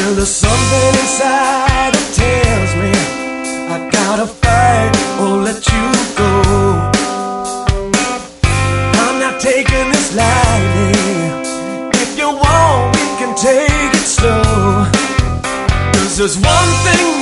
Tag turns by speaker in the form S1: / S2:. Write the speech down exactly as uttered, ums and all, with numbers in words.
S1: There's something inside that tells me I gotta fight or let you go. I'm not taking this lightly. If you want, we can take it slow. 'Cause there's one thing